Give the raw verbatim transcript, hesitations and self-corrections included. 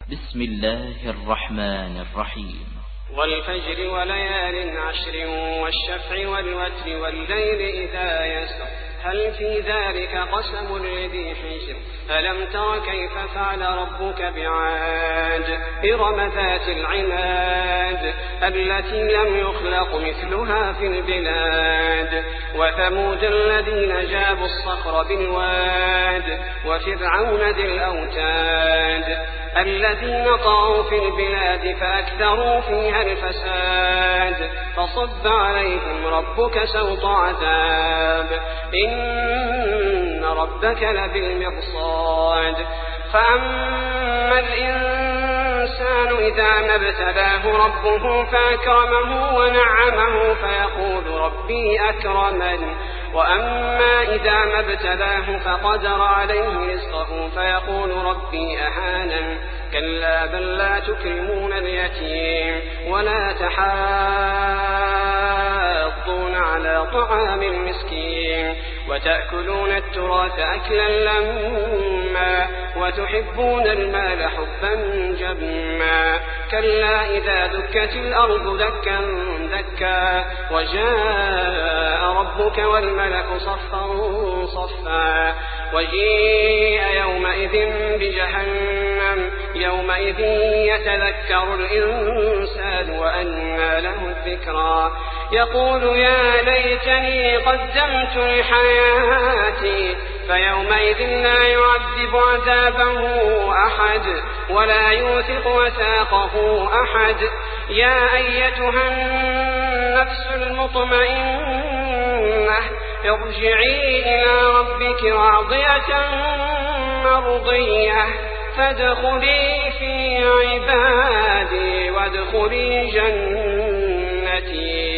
بسم الله الرحمن الرحيم والفجر وليال عشر والشفع والوتر والليل إذا يسر هل في ذلك قسم لذي حجر ألم تر كيف فعل ربك بعاد إرم ذات العماد التي لم يخلق مثلها في البلاد وثمود الذين جابوا الصخر بالواد وفرعون ذي الأوتاد الذين طغوا في البلاد فأكثروا فيها الفساد فصب عليهم ربك سوط عذاب إن ربك لبالمرصاد فأما الإنسان إذا ما ابتلاه ربه فأكرمه ونعمه فيقول ربي أكرمن وأما إذا ما ابتلاه فقدر عليه رزقه فيقول ربي أهانن كلا بل لا تكرمون اليتيم ولا تحاضون على طعام المسكين وتأكلون التراث أكلا لما وتحبون المال حبا جما كلا إذا دكت الأرض دكا دكا وجاء ربك والملك صفا صفا وجيء يومئذ بجهنم يومئذ يتذكر الإنسان وأنى له الذكرى يقول يا ليتني قدمت لحياتي فيومئذ لا يعذب عذابه أحد ولا يوثق وثاقه أحد يا أيتها النفس المطمئنة ارجعي إلى ربك راضية مرضية فادخلي في عبادي وادخلي جنتي.